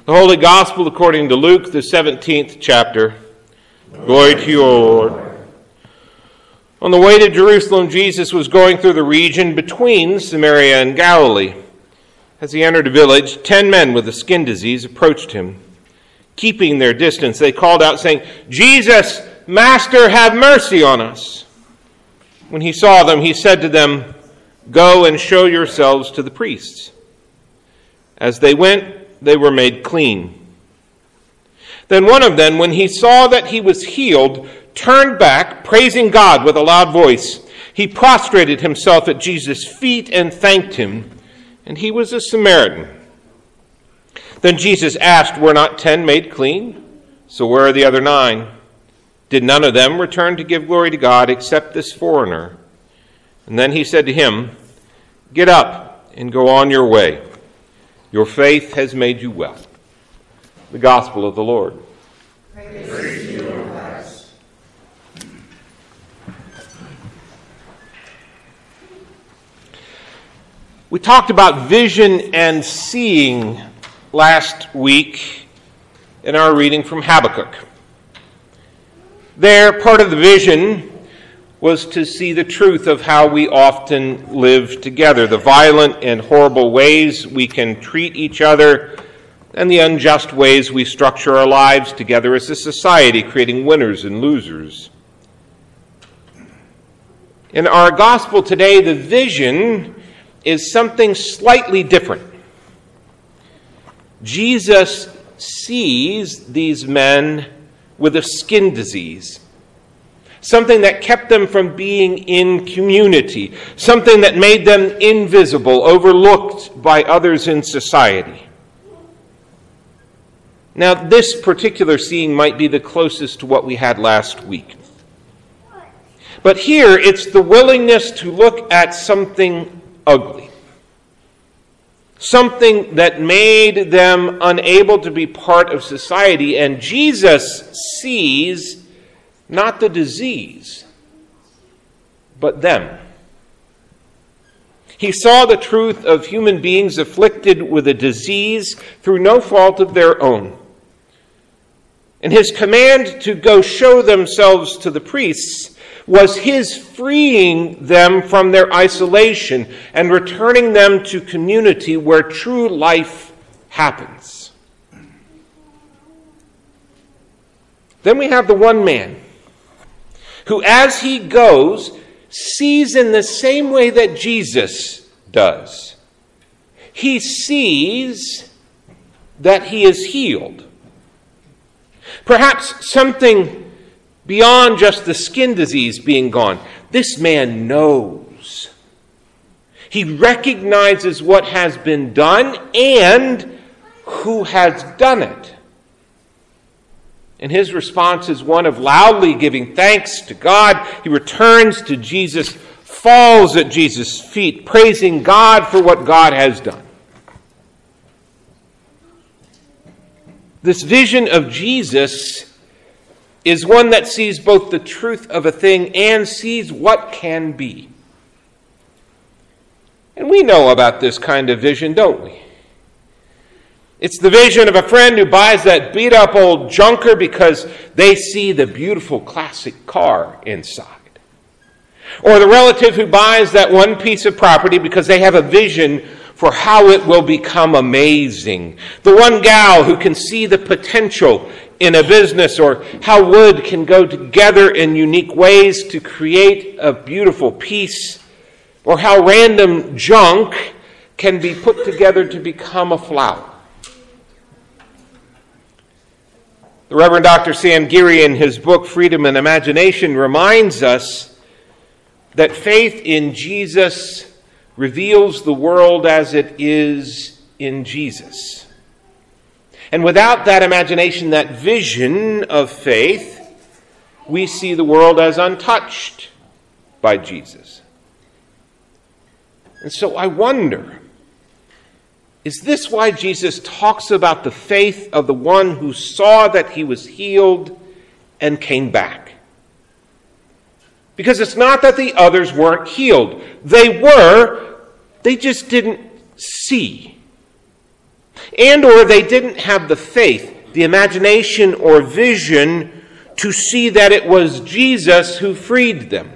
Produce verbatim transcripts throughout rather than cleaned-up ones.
The Holy Gospel according to Luke, the seventeenth chapter. Glory to you, O Lord. On the way to Jerusalem, Jesus was going through the region between Samaria and Galilee. As he entered a village, ten men with a skin disease approached him. Keeping their distance, they called out, saying, "Jesus, Master, have mercy on us." When he saw them, he said to them, "Go and show yourselves to the priests." As they went, they were made clean. Then one of them, when he saw that he was healed, turned back, praising God with a loud voice. He prostrated himself at Jesus' feet and thanked him, and he was a Samaritan. Then Jesus asked, "Were not ten made clean? So where are the other nine? Did none of them return to give glory to God except this foreigner?" And then he said to him, "Get up and go on your way. Your faith has made you well." The Gospel of the Lord. Praise, Praise to you, Lord Christ. We talked about vision and seeing last week in our reading from Habakkuk. There, part of the vision was to see the truth of how we often live together, the violent and horrible ways we can treat each other, and the unjust ways we structure our lives together as a society, creating winners and losers. In our gospel today, the vision is something slightly different. Jesus sees these men with a skin disease, something that kept them from being in community, something that made them invisible, overlooked by others in society. Now, this particular seeing might be the closest to what we had last week. But here, it's the willingness to look at something ugly, something that made them unable to be part of society, and Jesus sees not the disease, but them. He saw the truth of human beings afflicted with a disease through no fault of their own. And his command to go show themselves to the priests was his freeing them from their isolation and returning them to community where true life happens. Then we have the one man who, as he goes, sees in the same way that Jesus does. He sees that he is healed. Perhaps something beyond just the skin disease being gone. This man knows. He recognizes what has been done and who has done it. And his response is one of loudly giving thanks to God. He returns to Jesus, falls at Jesus' feet, praising God for what God has done. This vision of Jesus is one that sees both the truth of a thing and sees what can be. And we know about this kind of vision, don't we? It's the vision of a friend who buys that beat-up old junker because they see the beautiful classic car inside. Or the relative who buys that one piece of property because they have a vision for how it will become amazing. The one gal who can see the potential in a business, or how wood can go together in unique ways to create a beautiful piece, or how random junk can be put together to become a flower. The Reverend Doctor Sam Geary, in his book Freedom and Imagination, reminds us that faith in Jesus reveals the world as it is in Jesus. And without that imagination, that vision of faith, we see the world as untouched by Jesus. And so I wonder, is this why Jesus talks about the faith of the one who saw that he was healed and came back? Because it's not that the others weren't healed. They were, they just didn't see. And or they didn't have the faith, the imagination or vision to see that it was Jesus who freed them.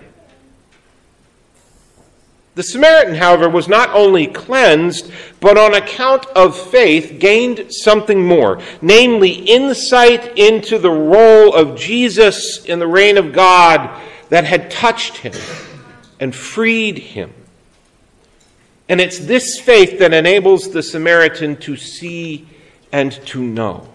The Samaritan, however, was not only cleansed, but on account of faith gained something more, namely insight into the role of Jesus in the reign of God that had touched him and freed him. And it's this faith that enables the Samaritan to see and to know.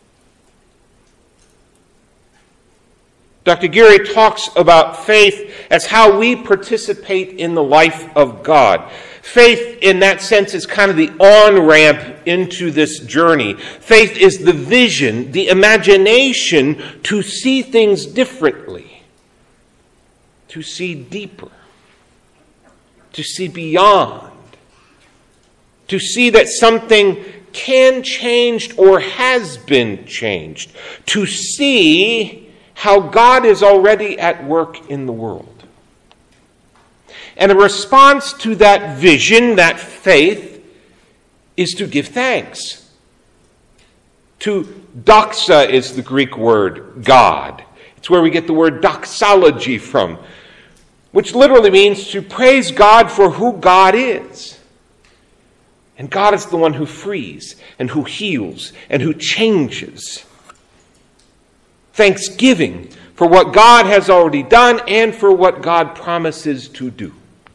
Doctor Geary talks about faith as how we participate in the life of God. Faith, in that sense, is kind of the on-ramp into this journey. Faith is the vision, the imagination to see things differently, to see deeper, to see beyond, to see that something can change or has been changed, to see how God is already at work in the world. And a response to that vision, that faith, is to give thanks. To doxa is the Greek word God. It's where we get the word doxology from, which literally means to praise God for who God is. And God is the one who frees and who heals and who changes. Thanksgiving for what God has already done and for what God promises to do.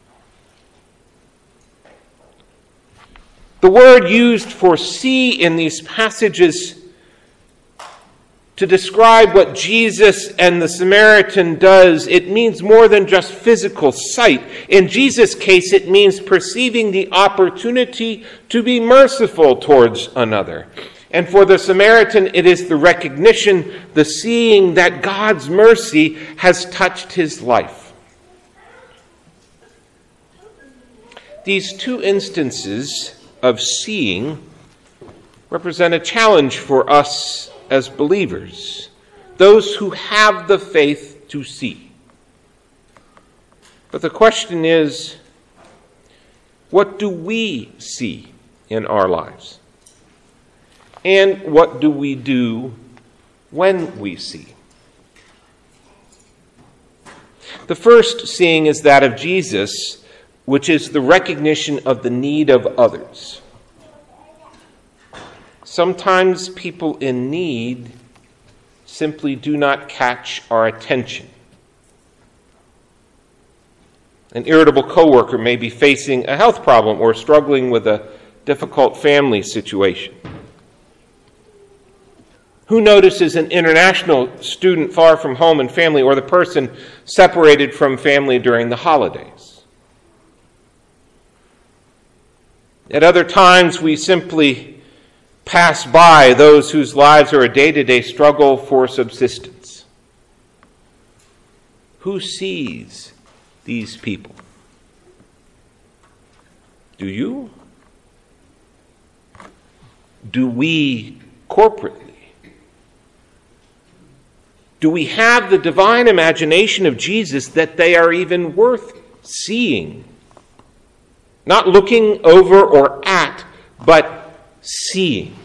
The word used for see in these passages to describe what Jesus and the Samaritan does, it means more than just physical sight. In Jesus' case, it means perceiving the opportunity to be merciful towards another. And for the Samaritan, it is the recognition, the seeing that God's mercy has touched his life. These two instances of seeing represent a challenge for us as believers, those who have the faith to see. But the question is, what do we see in our lives? And what do we do when we see? The first seeing is that of Jesus, which is the recognition of the need of others. Sometimes people in need simply do not catch our attention. An irritable coworker may be facing a health problem or struggling with a difficult family situation. Who notices an international student far from home and family, or the person separated from family during the holidays? At other times, we simply pass by those whose lives are a day-to-day struggle for subsistence. Who sees these people? Do you? Do we corporately? Do we have the divine imagination of Jesus that they are even worth seeing? Not looking over or at, but seeing.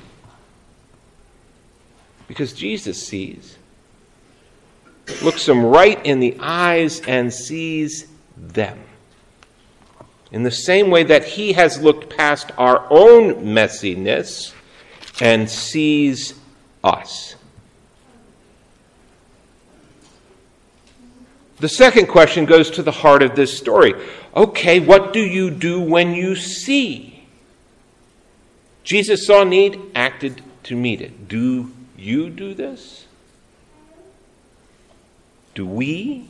Because Jesus sees, looks them right in the eyes and sees them. In the same way that he has looked past our own messiness and sees us. The second question goes to the heart of this story. Okay, what do you do when you see? Jesus saw need, acted to meet it. Do you do this? Do we?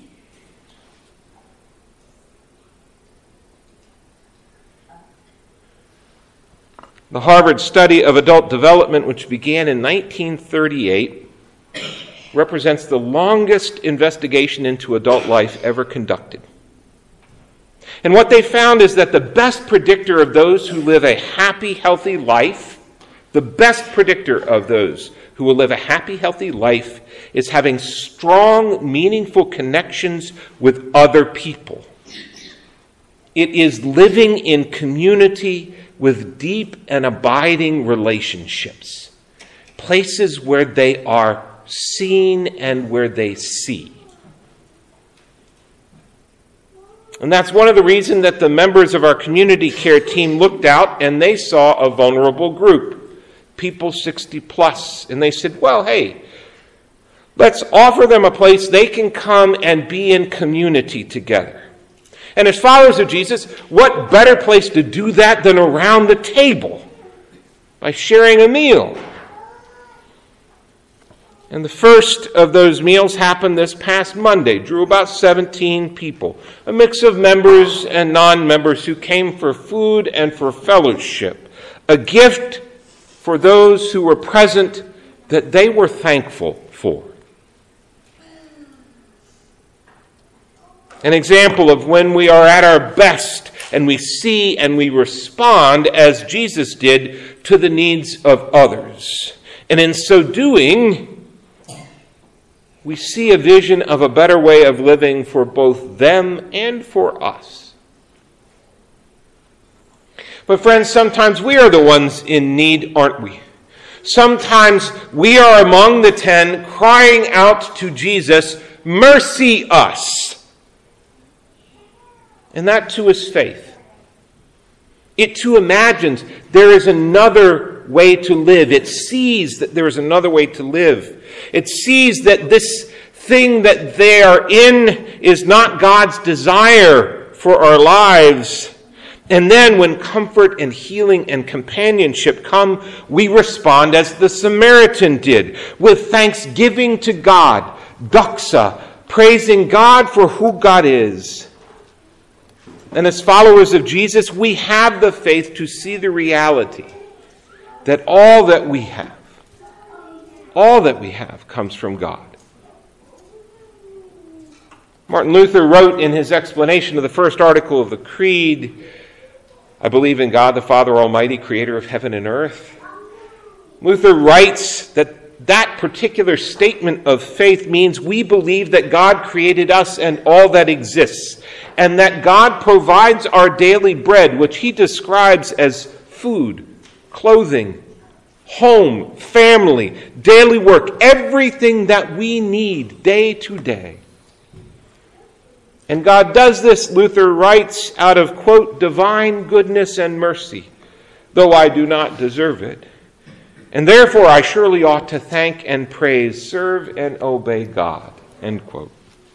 The Harvard study of adult development, which began in nineteen thirty-eight, represents the longest investigation into adult life ever conducted. And what they found is that the best predictor of those who live a happy, healthy life, the best predictor of those who will live a happy, healthy life is having strong, meaningful connections with other people. It is living in community with deep and abiding relationships, places where they are seen and where they see. And that's one of the reasons that the members of our community care team looked out and they saw a vulnerable group, people sixty plus, and they said, well, hey, let's offer them a place they can come and be in community together. And as followers of Jesus, what better place to do that than around the table by sharing a meal? And the first of those meals happened this past Monday, drew about seventeen people, a mix of members and non-members who came for food and for fellowship, a gift for those who were present that they were thankful for. An example of when we are at our best and we see and we respond as Jesus did to the needs of others. And in so doing, we see a vision of a better way of living for both them and for us. But friends, sometimes we are the ones in need, aren't we? Sometimes we are among the ten crying out to Jesus, mercy us. And that too is faith. It too imagines there is another way to live. It sees that there is another way to live. It sees that this thing that they are in is not God's desire for our lives. And then when comfort and healing and companionship come, we respond as the Samaritan did, with thanksgiving to God, doxa, praising God for who God is. And as followers of Jesus, we have the faith to see the reality that all that we have, all that we have comes from God. Martin Luther wrote in his explanation of the first article of the Creed, I believe in God the Father Almighty, creator of heaven and earth. Luther writes that that particular statement of faith means we believe that God created us and all that exists, and that God provides our daily bread, which he describes as food, clothing, home, family, daily work, everything that we need day to day. And God does this, Luther writes, out of, quote, divine goodness and mercy, though I do not deserve it. And therefore I surely ought to thank and praise, serve and obey God, end quote.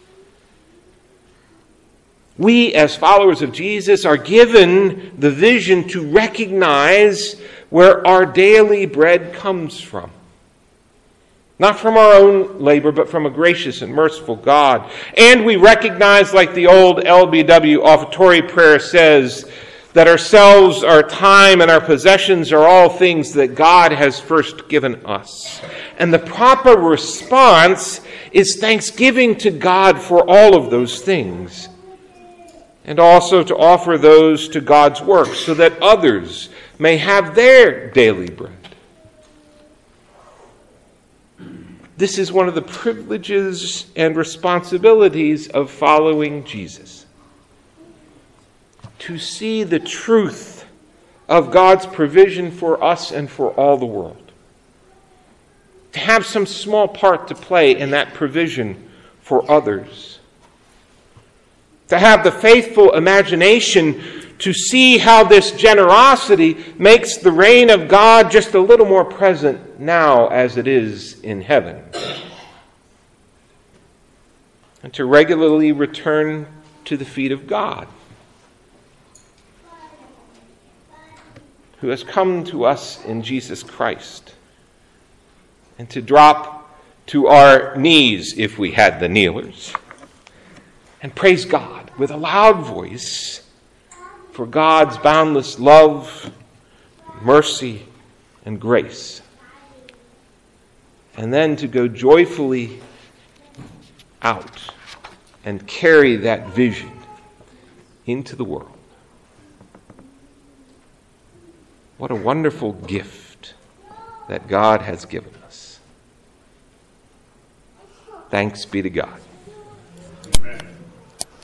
We, as followers of Jesus, are given the vision to recognize where our daily bread comes from. Not from our own labor, but from a gracious and merciful God. And we recognize, like the old L B W offertory prayer says, that ourselves, our time, and our possessions are all things that God has first given us. And the proper response is thanksgiving to God for all of those things. And also to offer those to God's work so that others may have their daily bread. This is one of the privileges and responsibilities of following Jesus. To see the truth of God's provision for us and for all the world. To have some small part to play in that provision for others. To have the faithful imagination to see how this generosity makes the reign of God just a little more present now as it is in heaven. And to regularly return to the feet of God, who has come to us in Jesus Christ, and to drop to our knees if we had the kneelers, and praise God with a loud voice for God's boundless love, mercy, and grace. And then to go joyfully out and carry that vision into the world. What a wonderful gift that God has given us. Thanks be to God.